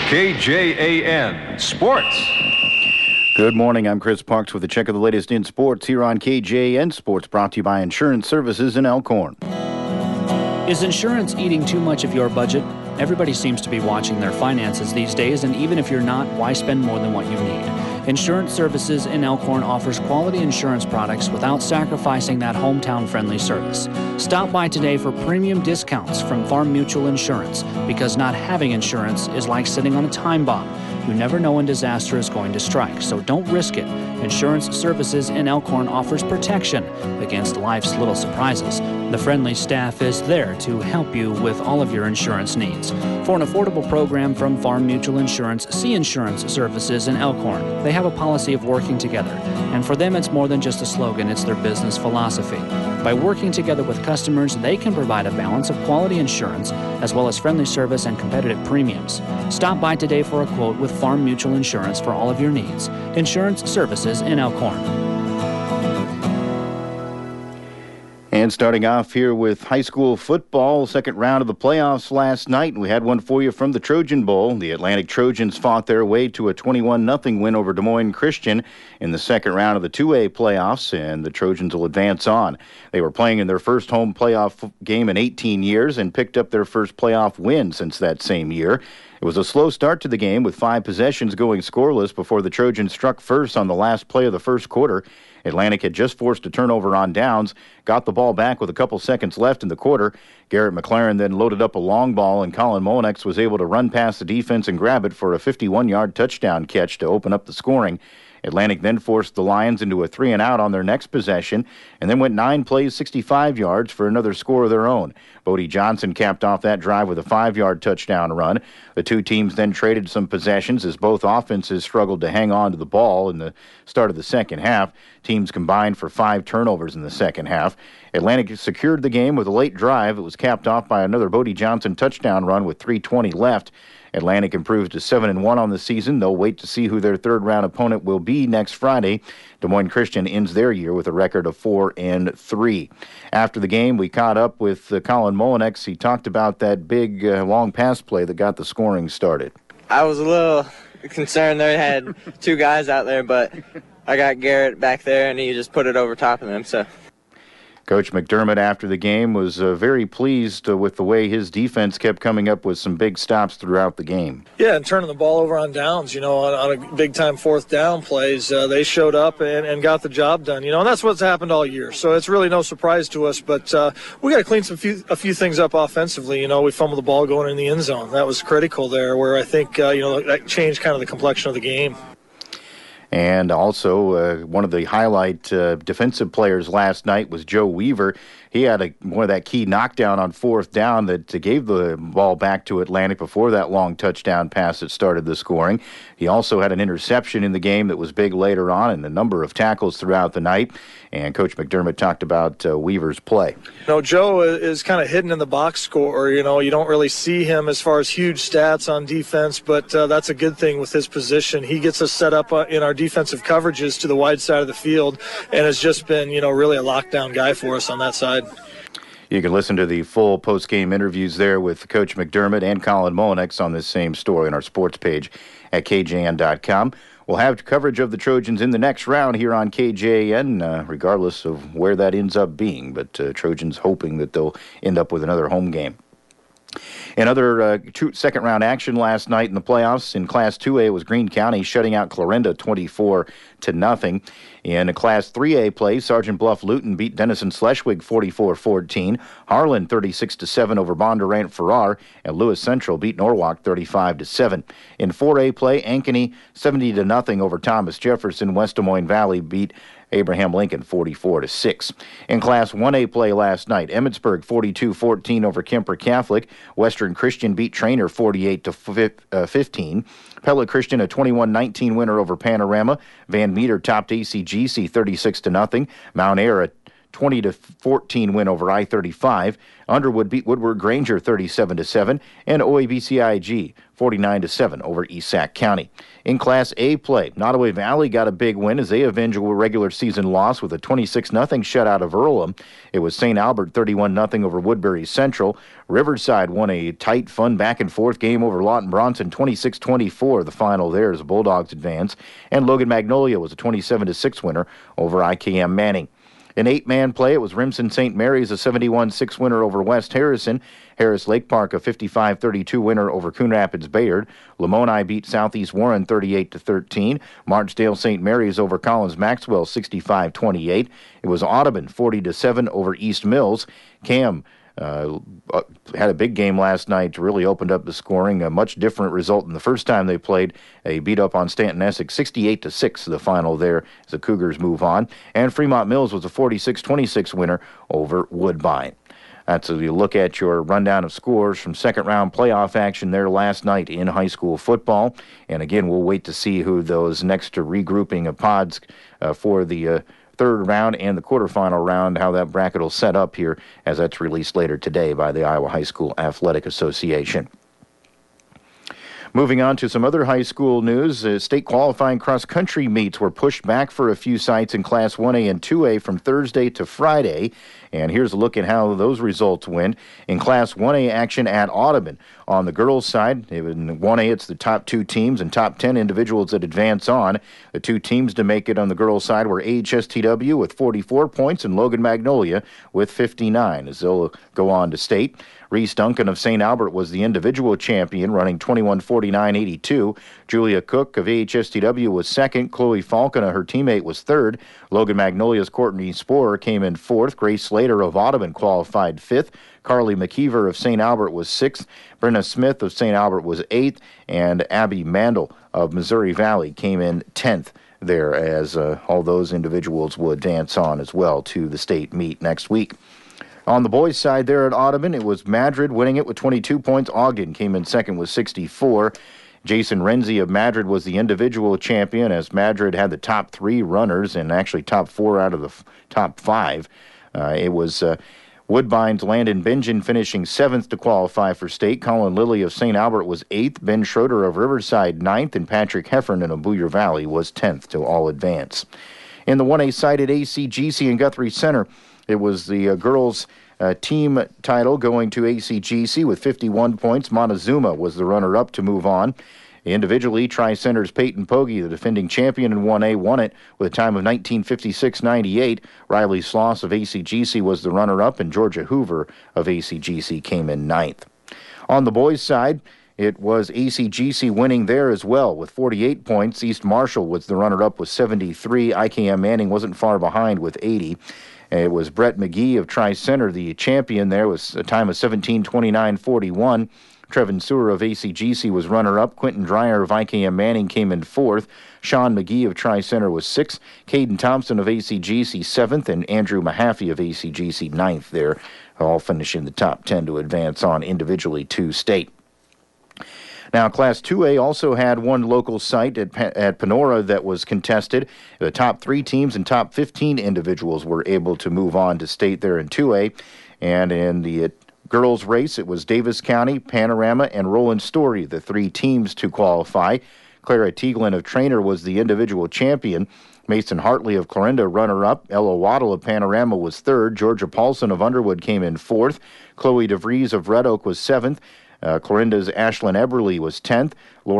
KJAN Sports. Good morning. I'm Chris Parks with a check of the latest in sports here on KJAN Sports, brought to you by Insurance Services in Elkhorn. Is insurance eating too much of your budget? Everybody seems to be watching their finances these days, and even if you're not, why spend more than what you need? Insurance Services in Elkhorn offers quality insurance products without sacrificing that hometown-friendly service. Stop by today for premium discounts from Farm Mutual Insurance, because not having insurance is like sitting on a time bomb. You never know when disaster is going to strike, so don't risk it. Insurance Services in Elkhorn offers protection against life's little surprises. The friendly staff is there to help you with all of your insurance needs. For an affordable program from Farm Mutual Insurance, see Insurance Services in Elkhorn. They have a policy of working together, and for them it's more than just a slogan, it's their business philosophy. By working together with customers, they can provide a balance of quality insurance as well as friendly service and competitive premiums. Stop by today for a quote with Farm Mutual Insurance for all of your needs. Insurance Services in Elkhorn. And starting off here with high school football, second round of the playoffs last night. We had one for you from the Trojan Bowl. The Atlantic Trojans fought their way to a 21-0 win over Des Moines Christian in the second round of the 2A playoffs, and the Trojans will advance on. They were playing in their first home playoff game in 18 years and picked up their first playoff win since that same year. It was a slow start to the game with 5 possessions going scoreless before the Trojans struck first on the last play of the first quarter. Atlantic had just forced a turnover on downs, got the ball back with a couple seconds left in the quarter. Garrett McLaren then loaded up a long ball, and Colin Monex was able to run past the defense and grab it for a 51-yard touchdown catch to open up the scoring. Atlantic then forced the Lions into a 3-and-out on their next possession and then went 9 plays, 65 yards for another score of their own. Bodie Johnson capped off that drive with a 5-yard touchdown run. The two teams then traded some possessions as both offenses struggled to hang on to the ball in the start of the second half. Teams combined for 5 turnovers in the second half. Atlantic secured the game with a late drive. It was capped off by another Bodie Johnson touchdown run with 3:20 left. Atlantic improved to 7-1 on the season. They'll wait to see who their third-round opponent will be next Friday. Des Moines Christian ends their year with a record of 4-3. After the game, we caught up with Colin Monex. He talked about that big long pass play that got the scoring started. I was a little concerned they had 2 guys out there, but I got Garrett back there, and he just put it over top of them, so... Coach McDermott, after the game, was very pleased with the way his defense kept coming up with some big stops throughout the game. Yeah, and turning the ball over on downs, on a big-time fourth down plays, they showed up and got the job done, and that's what's happened all year. So it's really no surprise to us, but we got to clean a few things up offensively. We fumbled the ball going in the end zone. That was critical there, where I think, that changed kind of the complexion of the game. And also, one of the highlight defensive players last night was Joe Weaver. He had one of that key knockdown on fourth down that gave the ball back to Atlantic before that long touchdown pass that started the scoring. He also had an interception in the game that was big later on and a number of tackles throughout the night. And Coach McDermott talked about Weaver's play. Joe is kind of hidden in the box score. You don't really see him as far as huge stats on defense, but that's a good thing with his position. He gets us set up in our defensive coverages to the wide side of the field and has just been, really a lockdown guy for us on that side. You can listen to the full post-game interviews there with Coach McDermott and Colin Monex on this same story on our sports page at KJN.com. We'll have coverage of the Trojans in the next round here on KJN, regardless of where that ends up being. But Trojans hoping that they'll end up with another home game. In other second-round action last night in the playoffs, in Class 2A was Greene County shutting out Clarinda 24-0. In Class 3A play, Sergeant Bluff Luton beat Denison Schleswig 44-14. Harlan 36-7 over Bondurant Farrar, and Lewis Central beat Norwalk 35-7. In 4A play, Ankeny 70-0 over Thomas Jefferson. West Des Moines Valley beat Abraham Lincoln 44-6. In Class 1A play last night, Emmetsburg 42-14 over Kemper Catholic. Western Christian beat Trainer 48-15. Pella Christian a 21-19 winner over Panorama. Van Meter topped ACGC 36-0. Mount Ayr a 20-14 win over I-35. Underwood beat Woodward Granger 37-7, and OABCIG 49-7 over East Sac County. In Class A play, Nottoway Valley got a big win as they avenged a regular season loss with a 26-0 shutout of Earlham. It was St. Albert 31-0 over Woodbury Central. Riverside won a tight, fun back-and-forth game over Lawton Bronson 26-24. The final there as the Bulldogs advance. And Logan Magnolia was a 27-6 winner over IKM Manning. In 8-man play, it was Remsen St. Mary's, a 71-6 winner over West Harrison. Harris Lake Park, a 55-32 winner over Coon Rapids Bayard. Lamoni beat Southeast Warren 38-13. Marchdale St. Mary's over Collins Maxwell 65-28. It was Audubon 40-7 over East Mills. Cam had a big game last night, really opened up the scoring. A much different result than the first time they played. They beat up on Stanton Essex 68-6, the final there as the Cougars move on. And Fremont Mills was a 46-26 winner over Woodbine. That's a look at your rundown of scores from second-round playoff action there last night in high school football. And again, we'll wait to see who those next regrouping of pods for the third round and the quarterfinal round, how that bracket will set up here as that's released later today by the Iowa High School Athletic Association. Moving on to some other high school news, state qualifying cross-country meets were pushed back for a few sites in Class 1A and 2A from Thursday to Friday. And here's a look at how those results went. In Class 1A action at Audubon, on the girls' side, in 1A, it's the top 2 teams and top 10 individuals that advance on. The 2 teams to make it on the girls' side were AHSTW with 44 points and Logan Magnolia with 59, as they'll go on to state. Reese Duncan of St. Albert was the individual champion, running 21:49.82. Julia Cook of AHSTW was second. Chloe Falcona, her teammate, was third. Logan Magnolia's Courtney Sporer came in fourth. Grace Slater of Audubon qualified fifth. Carly McKeever of St. Albert was sixth. Brenna Smith of St. Albert was eighth. And Abby Mandel of Missouri Valley came in 10th there, as all those individuals will advance on as well to the state meet next week. On the boys' side there at Audubon, it was Madrid winning it with 22 points. Ogden came in second with 64. Jason Renzi of Madrid was the individual champion, as Madrid had the top 3 runners and actually top 4 out of the top 5. It was Woodbine's Landon Bingen finishing 7th to qualify for state. Colin Lilly of St. Albert was 8th. Ben Schroeder of Riverside 9th. And Patrick Heffern of Booyer Valley was 10th to all advance. In the 1A side at ACGC and Guthrie Center, it was the girls' team title going to ACGC with 51 points. Montezuma was the runner-up to move on. Individually, Tri-Center's Peyton Pogge, the defending champion in 1A, won it with a time of 19:56.98. Riley Sloss of ACGC was the runner-up, and Georgia Hoover of ACGC came in 9th. On the boys' side, it was ACGC winning there as well with 48 points. East Marshall was the runner-up with 73. IKM Manning wasn't far behind with 80. It was Brett McGee of Tri-Center, the champion there, with a time of 17:29.41. Trevin Sewer of ACGC was runner-up. Quentin Dreyer of IKM Manning came in 4th. Sean McGee of Tri-Center was 6th. Caden Thompson of ACGC 7th. And Andrew Mahaffey of ACGC 9th there, all finishing the top 10 to advance on individually to state. Now, Class 2A also had one local site at Panora that was contested. The top 3 teams and top 15 individuals were able to move on to state there in 2A. And in the girls' race, it was Davis County, Panorama, and Roland Story, the 3 teams to qualify. Clara Tieglin of Trainer was the individual champion. Mason Hartley of Clarinda, runner-up. Ella Waddle of Panorama was 3rd. Georgia Paulson of Underwood came in 4th. Chloe DeVries of Red Oak was 7th. Clarinda's Ashlyn Eberly was 10th.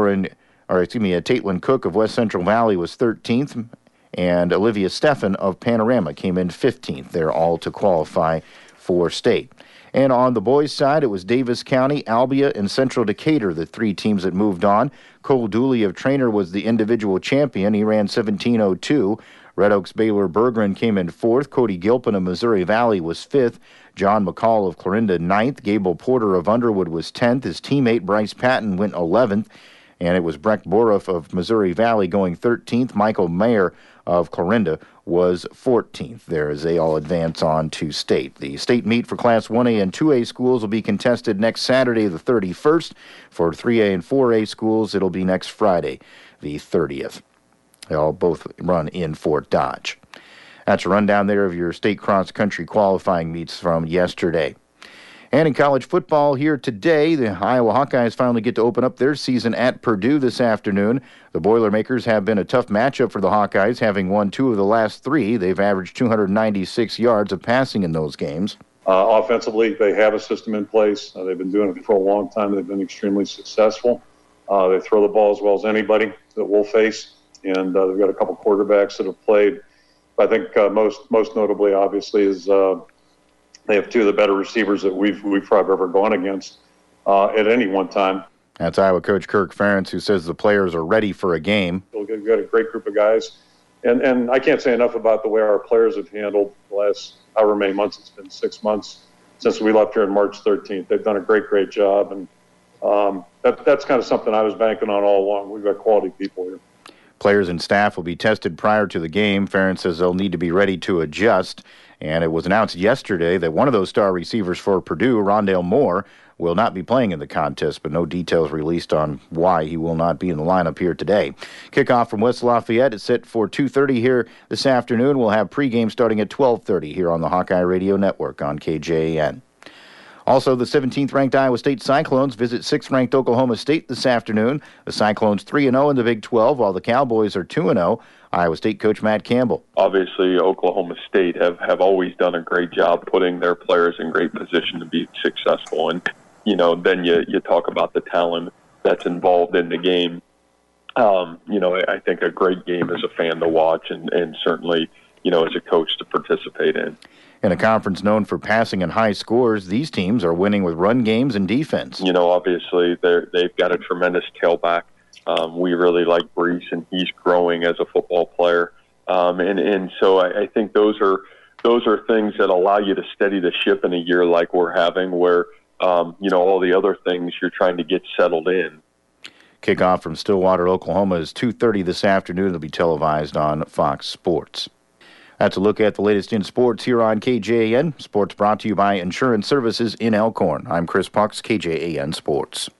Taitlin Cook of West Central Valley was 13th. And Olivia Steffen of Panorama came in 15th. They're all to qualify for state. And on the boys' side, it was Davis County, Albia, and Central Decatur, the 3 teams that moved on. Cole Dooley of Trainer was the individual champion. He ran 17:02. Red Oaks Baylor Berggren came in 4th. Cody Gilpin of Missouri Valley was 5th. John McCall of Clarinda 9th. Gable Porter of Underwood was 10th. His teammate Bryce Patton went 11th. And it was Breck Boroff of Missouri Valley going 13th. Michael Mayer of Clarinda was 14th there as they all advance on to state. The state meet for Class 1A and 2A schools will be contested next Saturday, the 31st. For 3A and 4A schools, it'll be next Friday, the 30th. They all both run in Fort Dodge. That's a rundown there of your state cross-country qualifying meets from yesterday. And in college football here today, the Iowa Hawkeyes finally get to open up their season at Purdue this afternoon. The Boilermakers have been a tough matchup for the Hawkeyes, having won 2 of the last 3. They've averaged 296 yards of passing in those games. Offensively, they have a system in place. They've been doing it for a long time. They've been extremely successful. They throw the ball as well as anybody that we'll face, and they've got a couple quarterbacks that have played. I think most notably, obviously, is they have 2 of the better receivers that we've probably ever gone against at any one time. That's Iowa coach Kirk Ferentz, who says the players are ready for a game. We've got a great group of guys, and I can't say enough about the way our players have handled the last however many months. It's been 6 months since we left here on March 13th. They've done a great job, and that's kind of something I was banking on all along. We've got quality people here. Players and staff will be tested prior to the game. Ferentz says they'll need to be ready to adjust. And it was announced yesterday that one of those star receivers for Purdue, Rondale Moore, will not be playing in the contest, but no details released on why he will not be in the lineup here today. Kickoff from West Lafayette is set for 2:30 here this afternoon. We'll have pregame starting at 12:30 here on the Hawkeye Radio Network on KJAN. Also, the 17th-ranked Iowa State Cyclones visit 6th-ranked Oklahoma State this afternoon. The Cyclones 3-0 in the Big 12, while the Cowboys are 2-0. Iowa State coach Matt Campbell. Obviously, Oklahoma State have always done a great job putting their players in great position to be successful. And, then you talk about the talent that's involved in the game. I think a great game as a fan to watch and certainly, as a coach to participate in. In a conference known for passing and high scores, these teams are winning with run games and defense. Obviously, they've got a tremendous tailback. We really like Brees, and he's growing as a football player. And so I think those are things that allow you to steady the ship in a year like we're having, where all the other things you're trying to get settled in. Kickoff from Stillwater, Oklahoma is 2:30 this afternoon. It'll be televised on Fox Sports. That's a look at the latest in sports here on KJAN. Sports brought to you by Insurance Services in Elkhorn. I'm Chris Pucks, KJAN Sports.